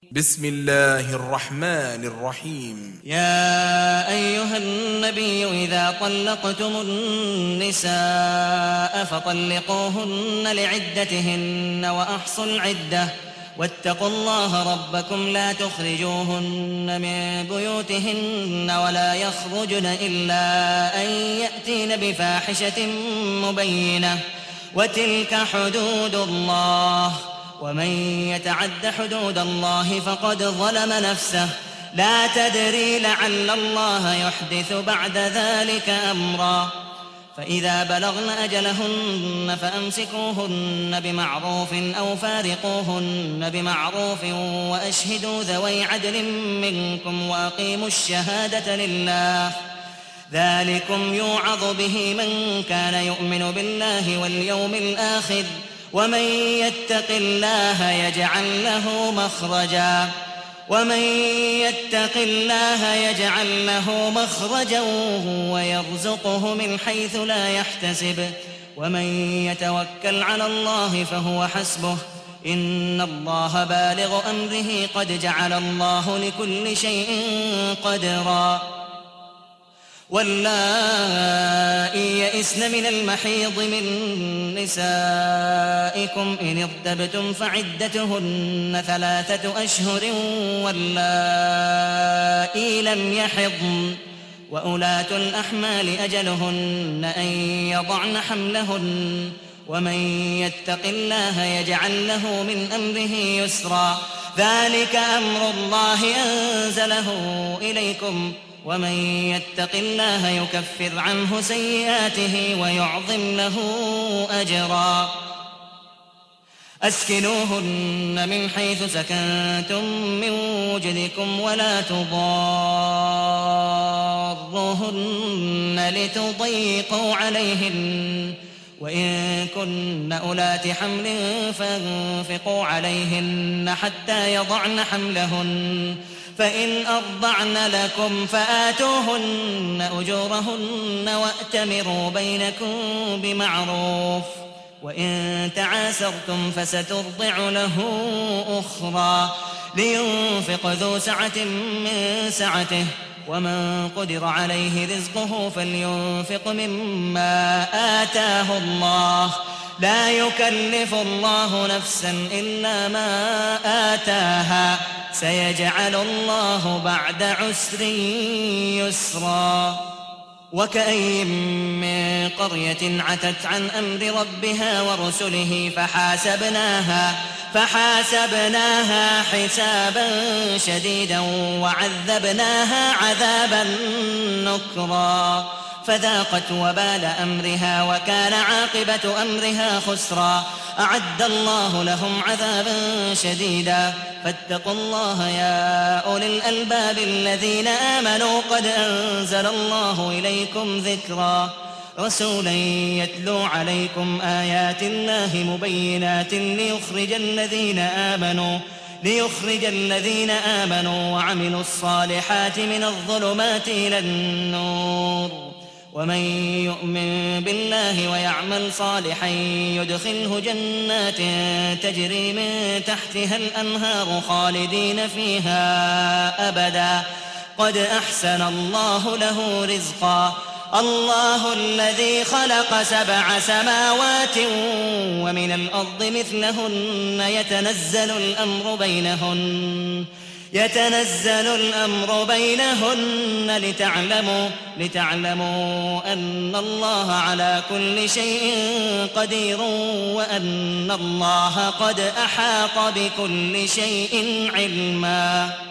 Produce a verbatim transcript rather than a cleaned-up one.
بسم الله الرحمن الرحيم. يا أيها النبي إذا طلقتم النساء فطلقوهن لعدتهن وأحصوا العدة واتقوا الله ربكم لا تخرجوهن من بيوتهن ولا يخرجن إلا أن يأتين بفاحشة مبينة وتلك حدود الله ومن يتعد حدود الله فقد ظلم نفسه لا تدري لعل الله يحدث بعد ذلك أمرا فإذا بلغن أجلهن فأمسكوهن بمعروف أو فارقوهن بمعروف وأشهدوا ذوي عدل منكم وأقيموا الشهادة لله ذلكم يوعظ به من كان يؤمن بالله واليوم الآخر ومن يتق الله يجعل له مخرجا ومن يتق الله يجعل له مخرجا ويرزقه من حيث لا يحتسب ومن يتوكل على الله فهو حسبه إن الله بالغ أمره قد جعل الله لكل شيء قدرا واللائي يئسن من المحيض من نسائكم إن ارتبتم فعدتهن ثلاثة أشهر واللائي لم يحضن وأولاة الأحمال أجلهن أن يضعن حملهن ومن يتق الله يجعل له من أمره يسرا ذلك أمر الله أنزله إليكم ومن يتق الله يكفر عنه سيئاته ويعظم له أجرا أسكنوهن من حيث سكنتم من وجدكم ولا تضاروهن لتضيقوا عليهن وإن كن أولات حمل فانفقوا عليهن حتى يضعن حملهن فإن أرضعن لكم فآتوهن أجورهن وأتمروا بينكم بمعروف وإن تعاسرتم فسترضع له أخرى لينفق ذو سعة من سعته ومن قدر عليه رزقه فلينفق مما آتاه الله لا يكلف الله نفسا إلا ما آتاها سيجعل الله بعد عسر يسرا وكأين من قرية عتت عن أمر ربها ورسله فحاسبناها فحاسبناها حسابا شديدا وعذبناها عذابا نكرا فذاقت وبال أمرها وكان عاقبة أمرها خسرا أعد الله لهم عذابا شديدا فاتقوا الله يا أولي الألباب الذين آمنوا قد أنزل الله إليكم ذكرا رسولا يتلو عليكم آيات الله مبينات ليخرج الذين آمنوا ليخرج الذين آمنوا وعملوا الصالحات من الظلمات إلى النور ومن يؤمن بالله ويعمل صالحا يدخله جنات تجري من تحتها الأنهار خالدين فيها أبدا قد أحسن الله له رزقا الله الذي خلق سبع سماوات ومن الأرض مثلهن يتنزل الأمر بينهن يتنزل الأمر بينهن لتعلموا لتعلموا أن الله على كل شيء قدير وأن الله قد أحاط بكل شيء علما.